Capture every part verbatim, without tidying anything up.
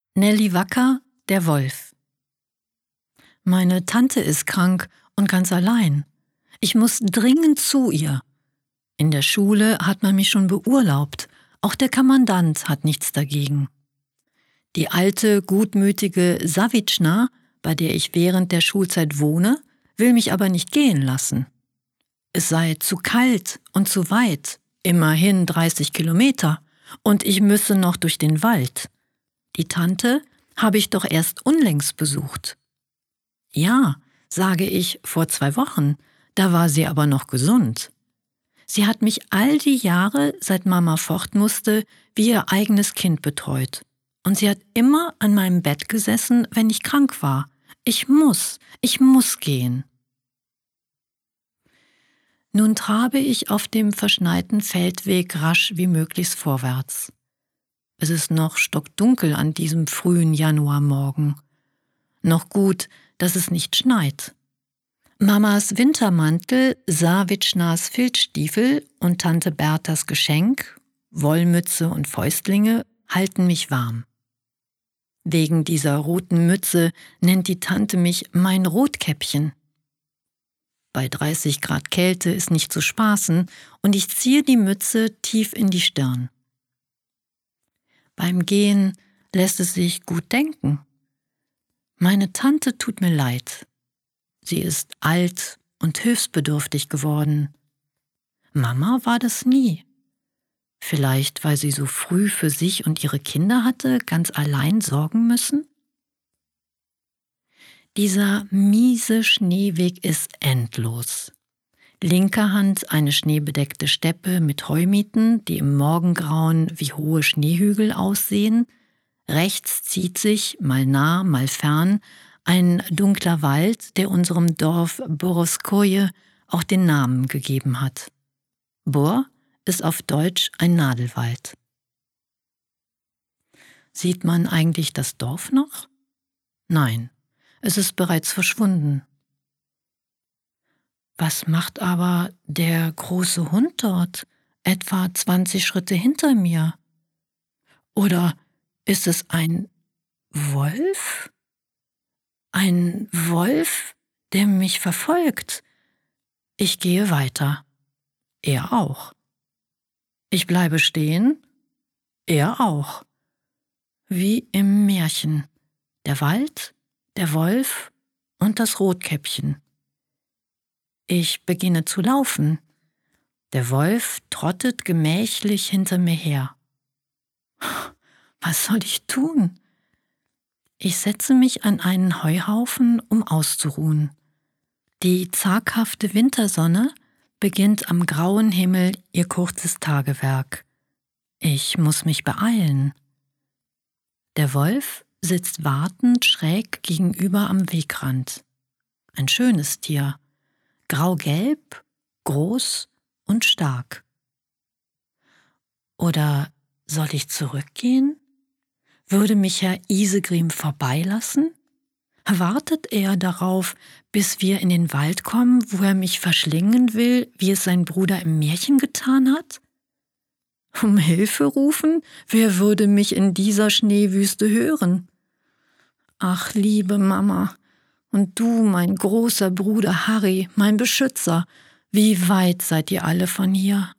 Nelly Wacker, der Wolf. Meine Tante ist krank und ganz allein. Ich muss dringend zu ihr. In der Schule hat man mich schon beurlaubt. Auch der Kommandant hat nichts dagegen. Die alte, gutmütige Savitschna, bei der ich während der Schulzeit wohne, will mich aber nicht gehen lassen. Es sei zu kalt und zu weit, immerhin dreißig Kilometer, und ich müsse noch durch den Wald. Die Tante habe ich doch erst unlängst besucht. Ja, sage ich, vor zwei Wochen, da war sie aber noch gesund. Sie hat mich all die Jahre, seit Mama fort musste, wie ihr eigenes Kind betreut. Und sie hat immer an meinem Bett gesessen, wenn ich krank war. Ich muss, ich muss gehen. Nun trabe ich auf dem verschneiten Feldweg rasch wie möglichst vorwärts. Es ist noch stockdunkel an diesem frühen Januarmorgen. Noch gut, dass es nicht schneit. Mamas Wintermantel, Savitschnas Filzstiefel und Tante Berthas Geschenk, Wollmütze und Fäustlinge, halten mich warm. Wegen dieser roten Mütze nennt die Tante mich mein Rotkäppchen. Bei dreißig Grad Kälte ist nicht zu spaßen und ich ziehe die Mütze tief in die Stirn. Beim Gehen lässt es sich gut denken. Meine Tante tut mir leid. Sie ist alt und hilfsbedürftig geworden. Mama war das nie. Vielleicht, weil sie so früh für sich und ihre Kinder hatte, ganz allein sorgen müssen? Dieser miese Schneeweg ist endlos. Linker Hand eine schneebedeckte Steppe mit Heumieten, die im Morgengrauen wie hohe Schneehügel aussehen. Rechts zieht sich, mal nah, mal fern, ein dunkler Wald, der unserem Dorf Borovskoje auch den Namen gegeben hat. Bor ist auf Deutsch ein Nadelwald. Sieht man eigentlich das Dorf noch? Nein, es ist bereits verschwunden. Was macht aber der große Hund dort, etwa zwanzig Schritte hinter mir? Oder ist es ein Wolf? Ein Wolf, der mich verfolgt. Ich gehe weiter. Er auch. Ich bleibe stehen. Er auch. Wie im Märchen. Der Wald, der Wolf und das Rotkäppchen. Ich beginne zu laufen. Der Wolf trottet gemächlich hinter mir her. Was soll ich tun? Ich setze mich an einen Heuhaufen, um auszuruhen. Die zaghafte Wintersonne beginnt am grauen Himmel ihr kurzes Tagewerk. Ich muss mich beeilen. Der Wolf sitzt wartend schräg gegenüber am Wegrand. Ein schönes Tier, grau-gelb, groß und stark. Oder soll ich zurückgehen? Würde mich Herr Isegrim vorbeilassen? Wartet er darauf, bis wir in den Wald kommen, wo er mich verschlingen will, wie es sein Bruder im Märchen getan hat? Um Hilfe rufen? Wer würde mich in dieser Schneewüste hören? Ach, liebe Mama, und du, mein großer Bruder Harry, mein Beschützer, wie weit seid ihr alle von hier?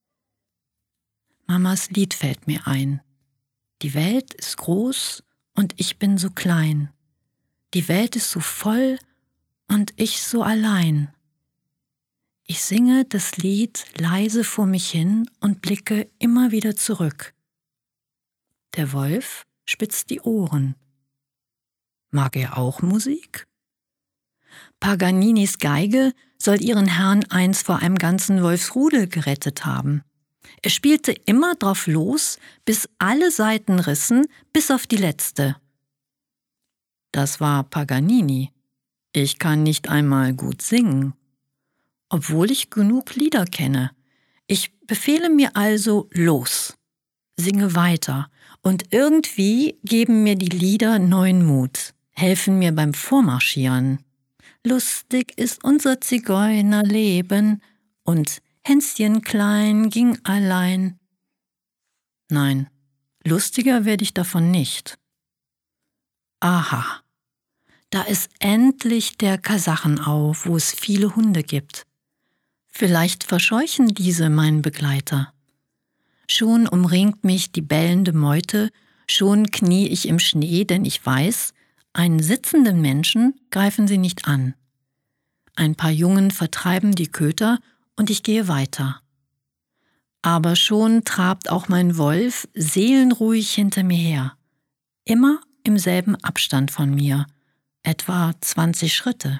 Mamas Lied fällt mir ein. Die Welt ist groß und ich bin so klein. Die Welt ist so voll und ich so allein. Ich singe das Lied leise vor mich hin und blicke immer wieder zurück. Der Wolf spitzt die Ohren. Mag er auch Musik? Paganinis Geige soll ihren Herrn einst vor einem ganzen Wolfsrudel gerettet haben. Er spielte immer drauf los, bis alle Saiten rissen, bis auf die letzte. Das war Paganini. Ich kann nicht einmal gut singen, obwohl ich genug Lieder kenne. Ich befehle mir also los, singe weiter und irgendwie geben mir die Lieder neuen Mut, helfen mir beim Vormarschieren. Lustig ist unser Zigeunerleben und Hänschen klein ging allein. Nein, lustiger werde ich davon nicht. Aha, da ist endlich der Kasachenau, wo es viele Hunde gibt. Vielleicht verscheuchen diese meinen Begleiter. Schon umringt mich die bellende Meute, schon knie ich im Schnee, denn ich weiß, einen sitzenden Menschen greifen sie nicht an. Ein paar Jungen vertreiben die Köter und ich gehe weiter. Aber schon trabt auch mein Wolf seelenruhig hinter mir her, immer im selben Abstand von mir, etwa zwanzig Schritte.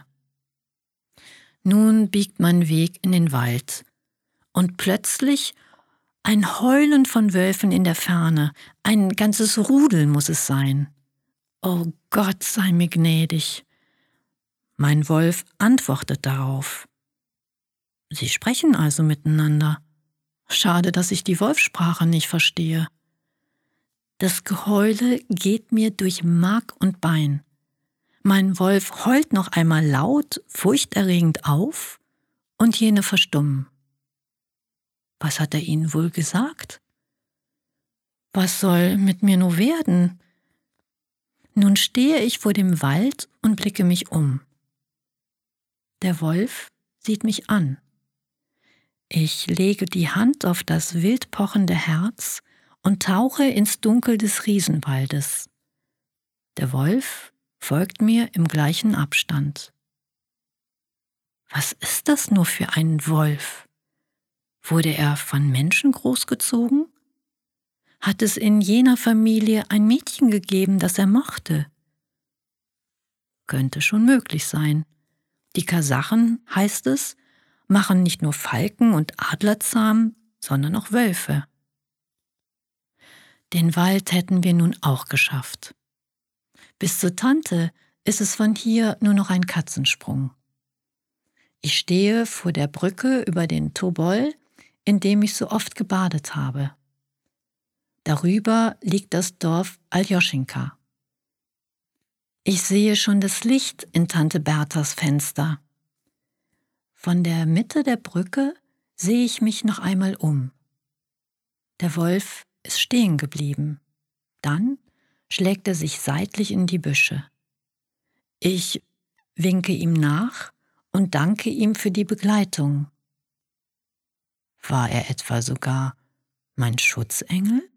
Nun biegt mein Weg in den Wald, und plötzlich ein Heulen von Wölfen in der Ferne, ein ganzes Rudel muss es sein. Oh Gott, sei mir gnädig. Mein Wolf antwortet darauf. Sie sprechen also miteinander. Schade, dass ich die Wolfssprache nicht verstehe. Das Geheule geht mir durch Mark und Bein. Mein Wolf heult noch einmal laut, furchterregend auf, und jene verstummen. Was hat er ihnen wohl gesagt? Was soll mit mir nur werden? Nun stehe ich vor dem Wald und blicke mich um. Der Wolf sieht mich an. Ich lege die Hand auf das wild pochende Herz und tauche ins Dunkel des Riesenwaldes. Der Wolf folgt mir im gleichen Abstand. Was ist das nur für ein Wolf? Wurde er von Menschen großgezogen? Hat es in jener Familie ein Mädchen gegeben, das er mochte? Könnte schon möglich sein. Die Kasachen, heißt es, machen nicht nur Falken und Adler zahm, sondern auch Wölfe. Den Wald hätten wir nun auch geschafft. Bis zur Tante ist es von hier nur noch ein Katzensprung. Ich stehe vor der Brücke über den Tobol, in dem ich so oft gebadet habe. Darüber liegt das Dorf Aljoschinka. Ich sehe schon das Licht in Tante Berthas Fenster. Von der Mitte der Brücke sehe ich mich noch einmal um. Der Wolf ist stehen geblieben. Dann schlägt er sich seitlich in die Büsche. Ich winke ihm nach und danke ihm für die Begleitung. War er etwa sogar mein Schutzengel?